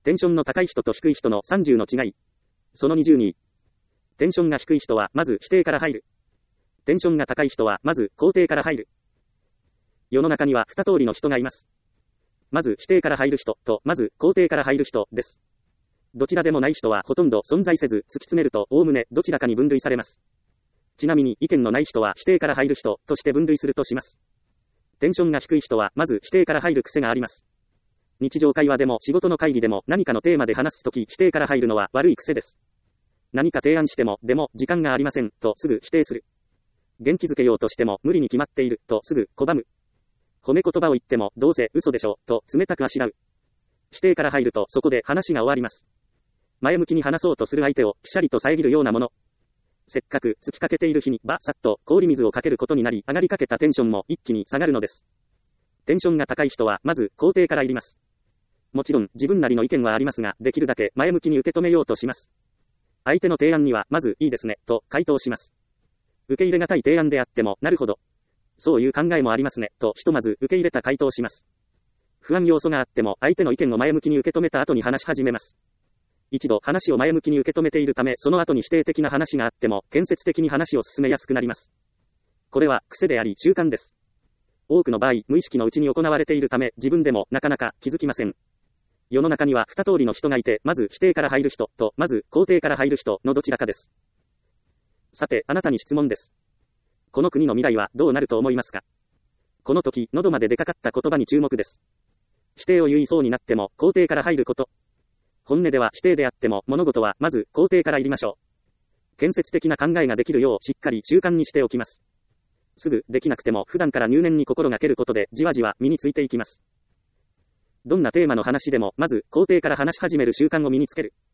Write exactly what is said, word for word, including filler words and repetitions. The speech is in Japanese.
テンションの高い人と低い人のさんじゅうの違い。そのにじゅうに。テンションが低い人はまず否定から入る。テンションが高い人はまず肯定から入る。世の中にはに通りの人がいます。まず否定から入る人とまず肯定から入る人です。どちらでもない人はほとんど存在せず、突き詰めるとおおむねどちらかに分類されます。ちなみに意見のない人は否定から入る人として分類するとします。テンションが低い人はまず否定から入る癖があります。日常会話でも仕事の会議でも何かのテーマで話すとき否定から入るのは悪い癖です。何か提案しても、でも時間がありませんとすぐ否定する。元気づけようとしても無理に決まっているとすぐ拒む。褒め言葉を言ってもどうせ嘘でしょと冷たくあしらう。否定から入るとそこで話が終わります。前向きに話そうとする相手をピシャリと遮るようなもの。せっかく突きかけている日にバサッと氷水をかけることになり、上がりかけたテンションも一気に下がるのです。テンションが高い人はまず肯定から入ります。もちろん自分なりの意見はありますが、できるだけ前向きに受け止めようとします。相手の提案にはまずいいですねと回答します。受け入れがたい提案であっても、なるほど、そういう考えもありますねとひとまず受け入れた回答をします。不安要素があっても相手の意見を前向きに受け止めた後に話し始めます。一度話を前向きに受け止めているため、その後に否定的な話があっても建設的に話を進めやすくなります。これは癖であり習慣です。多くの場合、無意識のうちに行われているため、自分でもなかなか気づきません。世の中にはに通りの人がいて、まず否定から入る人とまず肯定から入る人のどちらかです。さて、あなたに質問です。この国の未来はどうなると思いますか？この時、喉まで出かかった言葉に注目です。否定を言いそうになっても肯定から入ること。本音では否定であっても物事はまず肯定から入りましょう。建設的な考えができるようしっかり習慣にしておきます。すぐできなくても普段から入念に心がけることでじわじわ身についていきます。どんなテーマの話でもまず肯定から話し始める習慣を身につける。